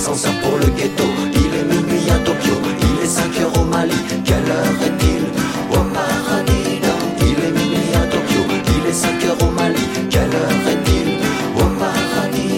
ascenseur pour le ghetto. Il est minuit à Tokyo, il est 5 heures au Mali. Quelle heure est-il au paradis? Il est minuit à Tokyo, il est 5 heures au Mali. Quelle heure est-il au paradis?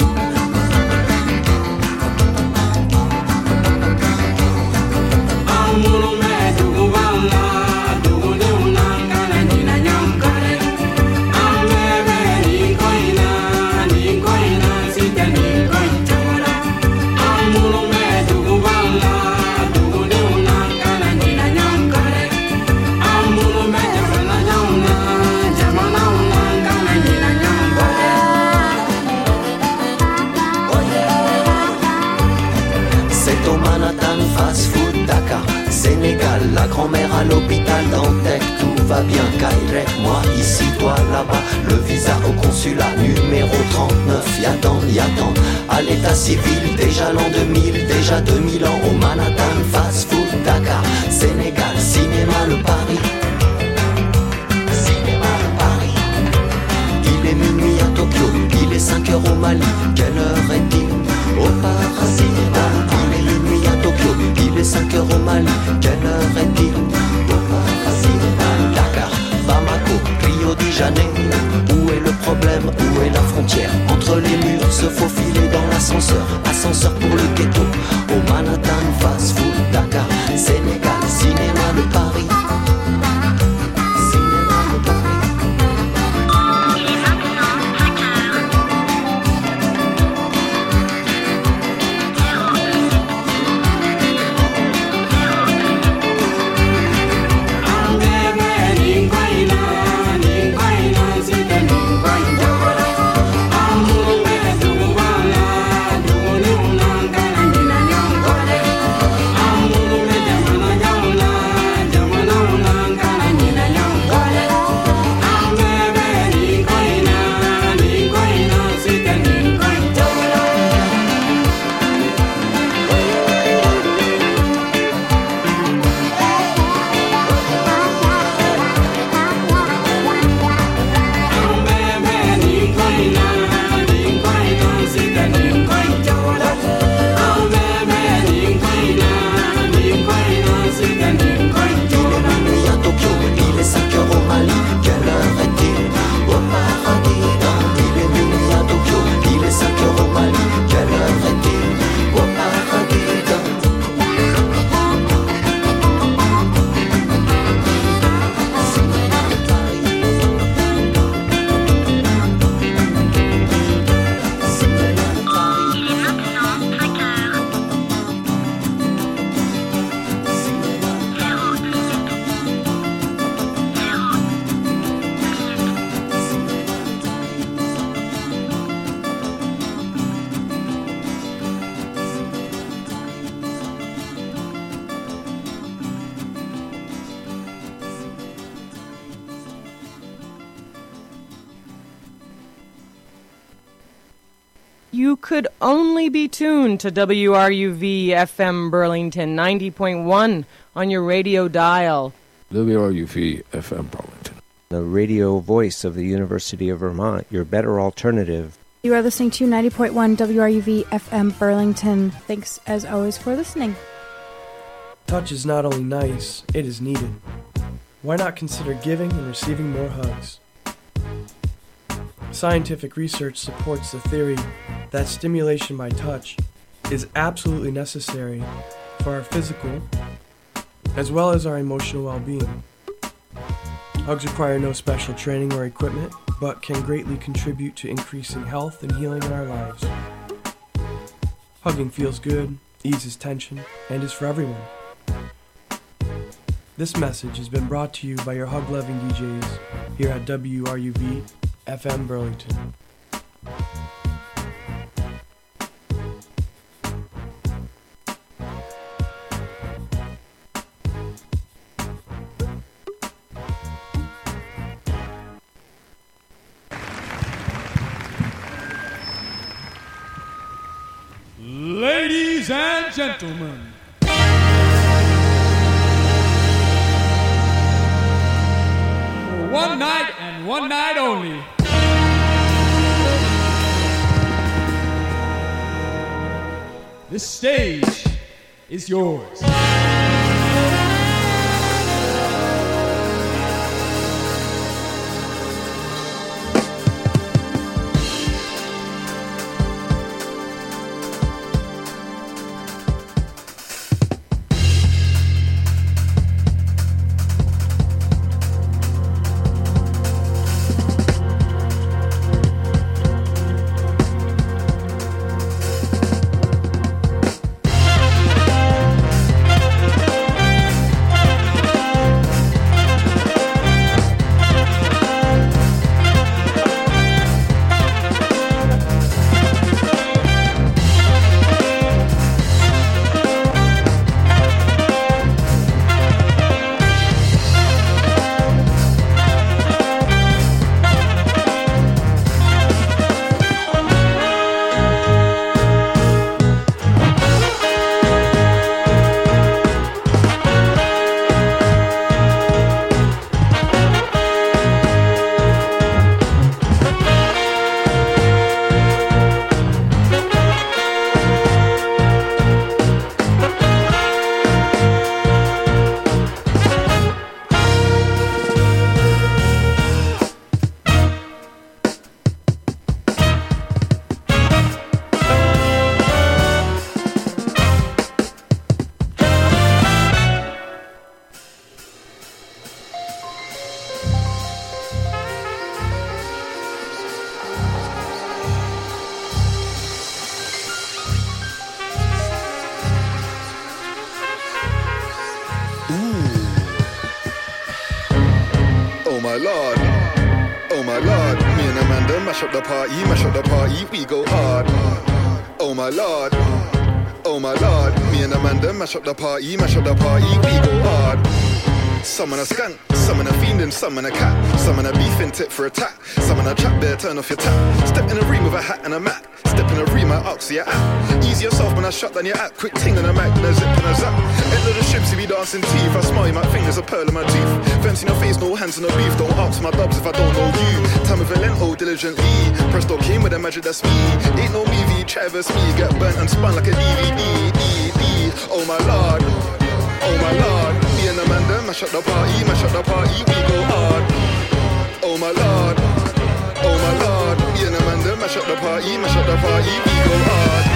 Sénégal, la grand-mère à l'hôpital Dantec, tout va bien, Kairek, moi ici, toi là-bas, le visa au consulat, numéro 39, y'attend, à l'état civil, déjà l'an 2000, déjà 2000 ans, au Manhattan, fast food, Dakar, Sénégal, cinéma, le Paris, il est minuit à Tokyo, il est 5 heures au Mali, quelle heure est-il au paradis? Il est minuit à Tokyo, il est 5 heures au Mali, quelle heure est-il au paradis? Dakar, Bamako, Rio de Janeiro, où est le problème, où est la frontière? Entre les murs, se faufiler dans l'ascenseur, ascenseur pour le ghetto, au Manhattan, fast food, Dakar, Sénégal, cinéma, le Paris. You could only be tuned to WRUV FM Burlington 90.1 on your radio dial. WRUV FM Burlington. The radio voice of the University of Vermont, your better alternative. You are listening to 90.1 WRUV FM Burlington. Thanks as always for listening. Touch is not only nice, it is needed. Why not consider giving and receiving more hugs? Scientific research supports the theory that stimulation by touch is absolutely necessary for our physical as well as our emotional well-being. Hugs require no special training or equipment, but can greatly contribute to increasing health and healing in our lives. Hugging feels good, eases tension, and is for everyone. This message has been brought to you by your hug-loving DJs here at WRUV FM Burlington. Ladies and gentlemen, for one night and one night only, this stage is yours. Mash up the party, we go hard. Some on a skank, some on a fiendin', some on a cat, some on a beefing tip for a tat, some on a trap there, turn off your tap. Step in a room with a hat and a mat, step in a room, I ox, yeah. Ease yourself when I shut down your app, quick ting on a Mac, then a zip and a zap. End of the ships, if you dancing teeth, I smile, you might think there's a pearl in my teeth. Fence in your face, no hands on the beef, don't ask my dubs if I don't know you. Time with a lento, diligently, Presto came with a magic, that's me. Ain't no movie, Travis me, get burnt and spun like a DVD. Oh my lord, oh my lord. Me and Amanda mash up the party, we go hard. Oh my lord, oh my lord. Me and Amanda mash up the party, we go hard.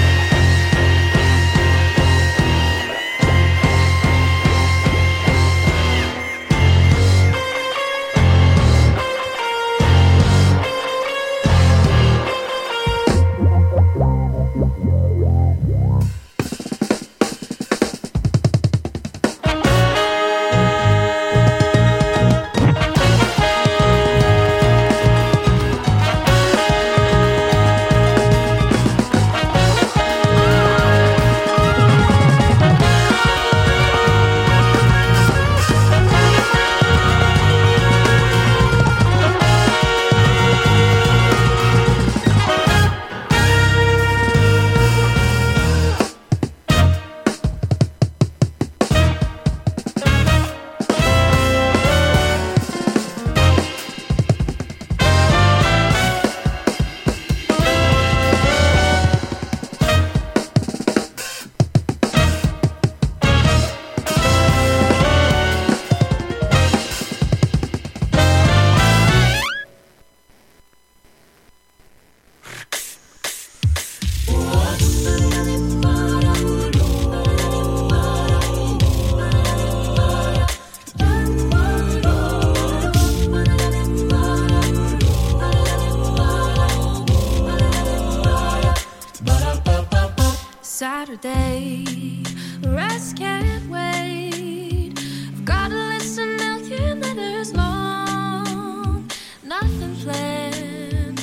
Saturday, rest can't wait. I've got a list of million letters long, nothing planned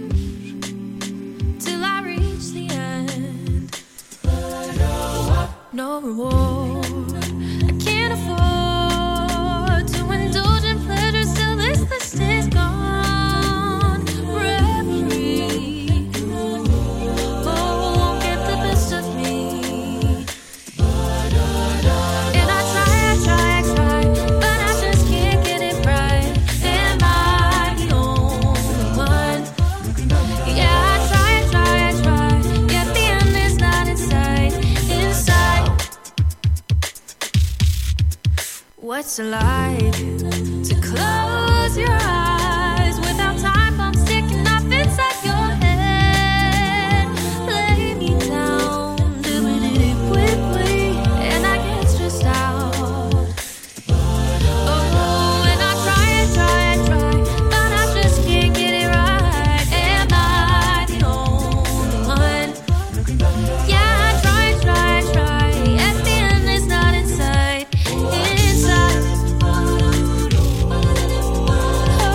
till I reach the end. No reward, I can't afford to indulge in pleasures till this list is gone. Inside What's it like to close your eyes without time bombs sticking up inside your head? Lay me down, and I get stressed out. Oh, and I try, but I just can't get it right. Am I the only one? Yeah, I try. At the end, it's not inside. Oh,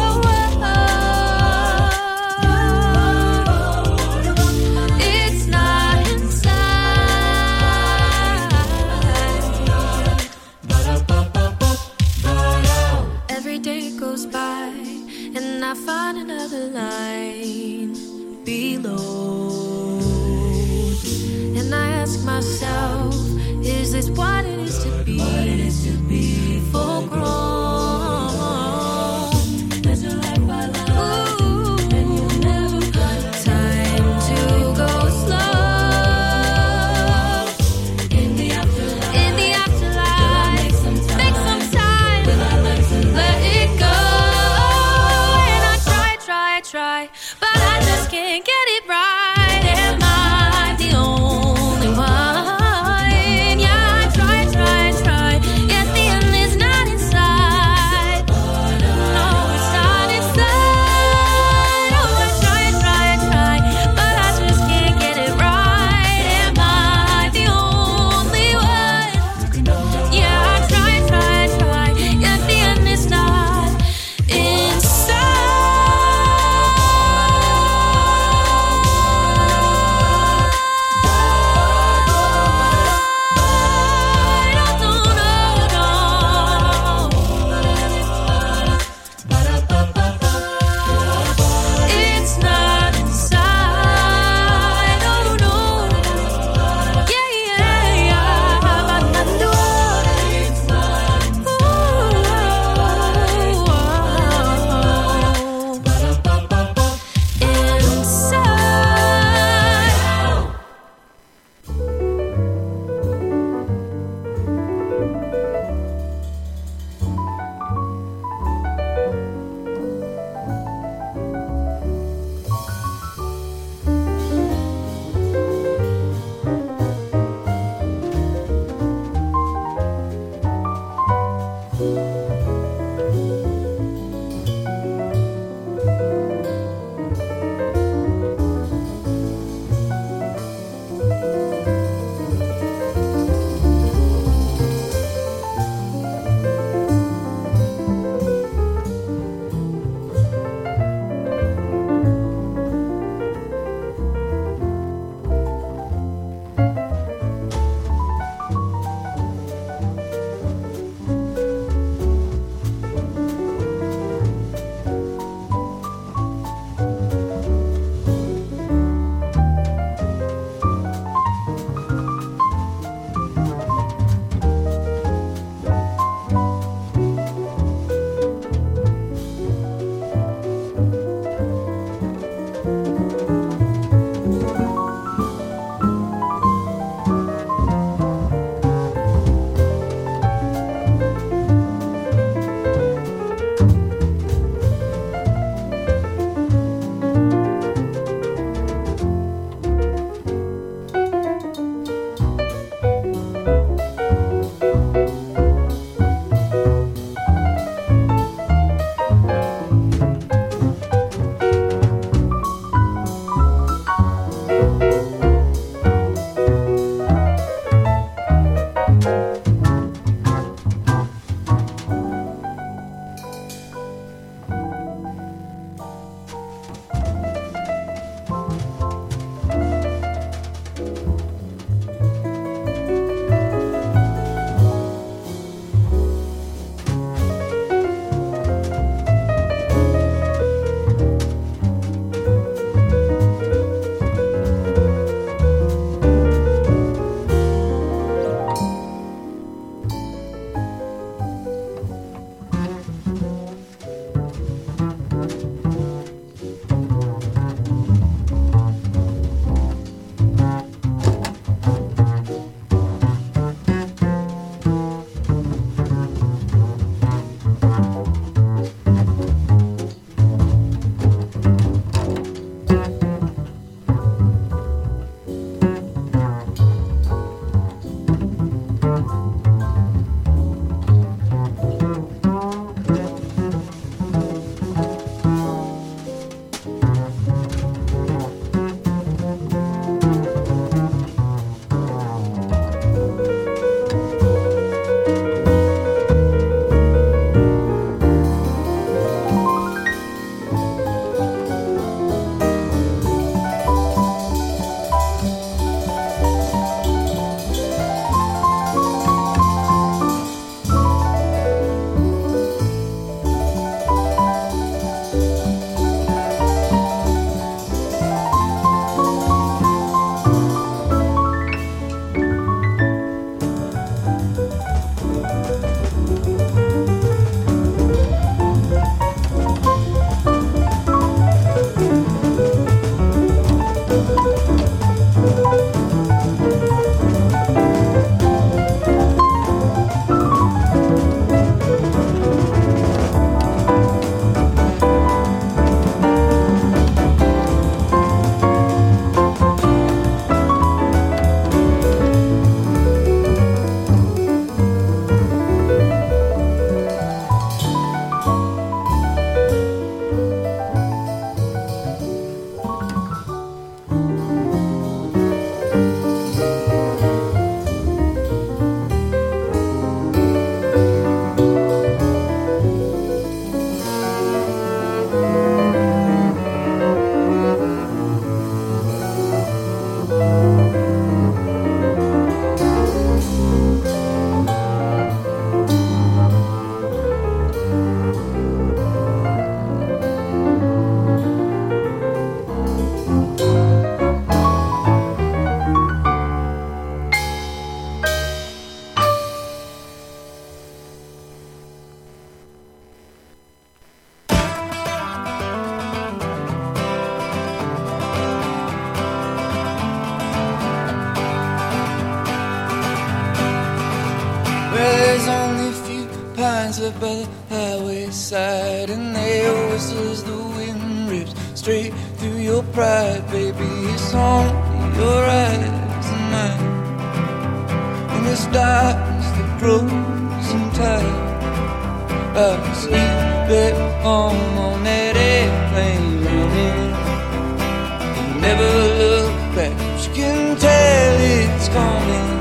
there by the highway side, and there whistles the wind rips straight through your pride, baby. It's only your eyes and mine, and this darkness that grows in time. I see you back home on that airplane running. You never look back, but you can tell it's coming.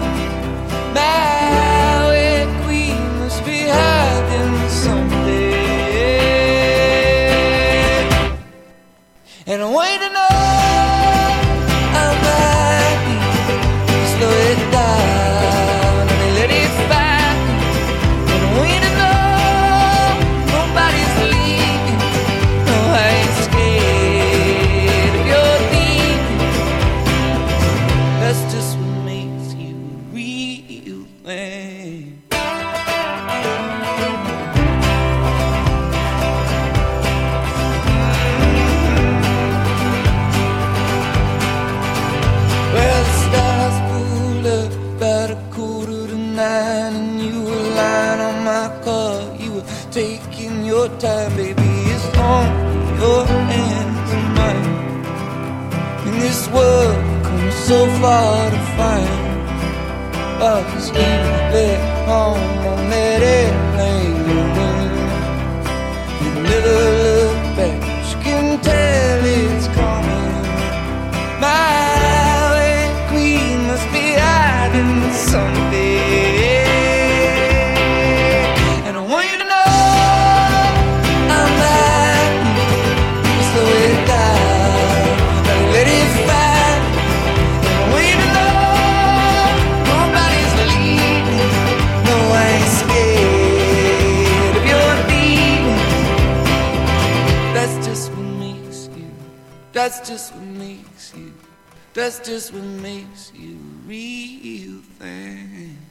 My way queen must be hiding someday, and I wait to know I might be slow it down and let it find me. And I wait to know nobody's leaving. No, I ain't scared of your leaving. That's just what makes you real, man. Well, the stars pulled up about 8:45, and you were lying on my car. You were taking your time, baby. It's on your hands and mine. In this world, come so far to find. I was leaving back home on that airplane running. You never look back, but you can tell it's coming. My way queen must be hiding someday, and I want you to know I'm happy. Slow it down, let it find. And I want you to know nobody's leaving. No, I ain't scared of your leaving. That's just what makes you. That's just what makes you. That's just what makes you a real thing.